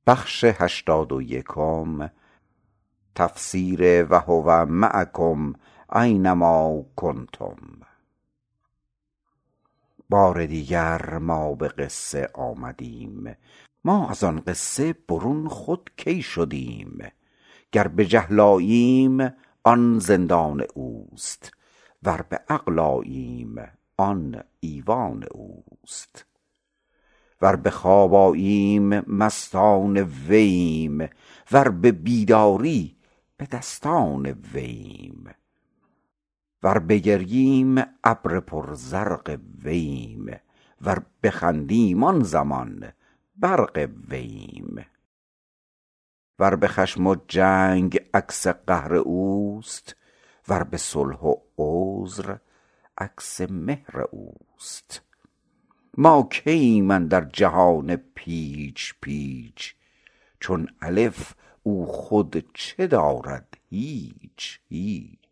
تفسیر و هو معکم اینما کنتم. بار دیگر ما به قصه آمدیم، ما از آن قصه برون خود کی شدیم. گر به جهل آییم آن زندان اوست، ور به عقل آییم آن ایوان اوست. ور به خواب آییم مستان وییم، ور به بیداری به دستان وییم. ور بگرییم ابر پر زرق وییم، ور بخندیم آن زمان برق وییم. ور به خشم و جنگ عکس قهر اوست، ور به صلح و عذر عکس مهر اوست. ما کییم اندر جهان پیچ پیچ، چون الف او خود چه دارد هیچ هیچ.